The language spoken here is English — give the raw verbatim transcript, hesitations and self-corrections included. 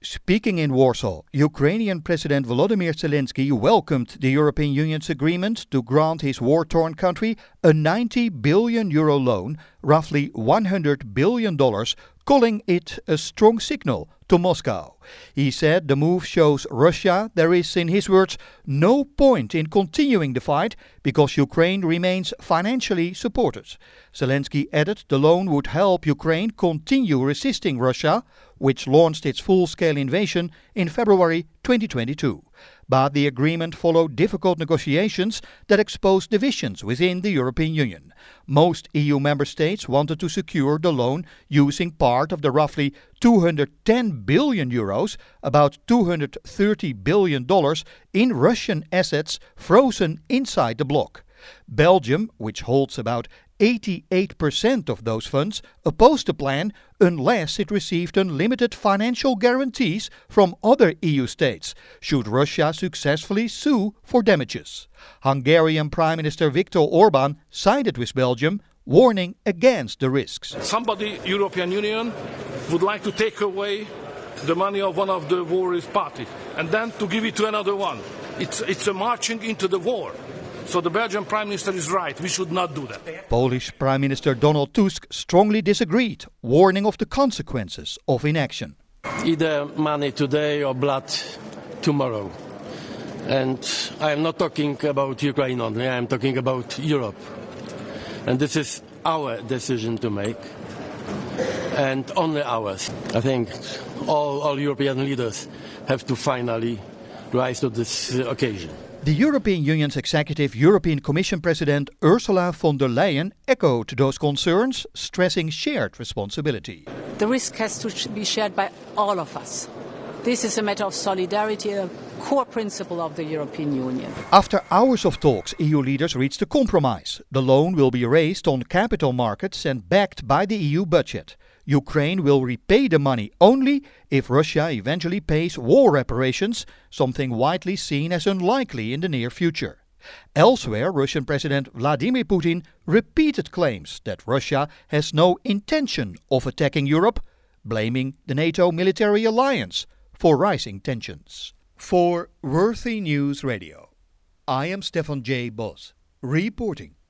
Speaking in Warsaw, Ukrainian President Volodymyr Zelensky welcomed the European Union's agreement to grant his war-torn country a ninety billion euro loan, roughly one hundred billion dollars, calling it a strong signal to Moscow. He said the move shows Russia there is, in his words, no point in continuing the fight because Ukraine remains financially supported. Zelensky added the loan would help Ukraine continue resisting Russia, which launched its full-scale invasion in February twenty twenty-two. But the agreement followed difficult negotiations that exposed divisions within the European Union. Most E U member states wanted to secure the loan using part of the roughly two hundred ten billion euros, about two hundred thirty billion dollars, in Russian assets frozen inside the bloc. Belgium, which holds about eighty-eight percent of those funds, opposed the plan unless it received unlimited financial guarantees from other E U states, should Russia successfully sue for damages. Hungarian Prime Minister Viktor Orban sided with Belgium, warning against the risks. Somebody, European Union, would like to take away the money of one of the warriors party and then to give it to another one. It's, it's a marching into the war. So the Belgian Prime Minister is right, we should not do that. Polish Prime Minister Donald Tusk strongly disagreed, warning of the consequences of inaction. Either money today or blood tomorrow. And I am not talking about Ukraine only, I am talking about Europe. And this is our decision to make, and only ours. I think all, all European leaders have to finally rise to this uh, occasion. The European Union's executive European Commission President Ursula von der Leyen echoed those concerns, stressing shared responsibility. The risk has to be shared by all of us. This is a matter of solidarity, a core principle of the European Union. After hours of talks, E U leaders reached a compromise. The loan will be raised on capital markets and backed by the E U budget. Ukraine will repay the money only if Russia eventually pays war reparations, something widely seen as unlikely in the near future. Elsewhere, Russian President Vladimir Putin repeated claims that Russia has no intention of attacking Europe, blaming the NATO military alliance for rising tensions. For Worthy News Radio, I am Stefan J. Bos, reporting.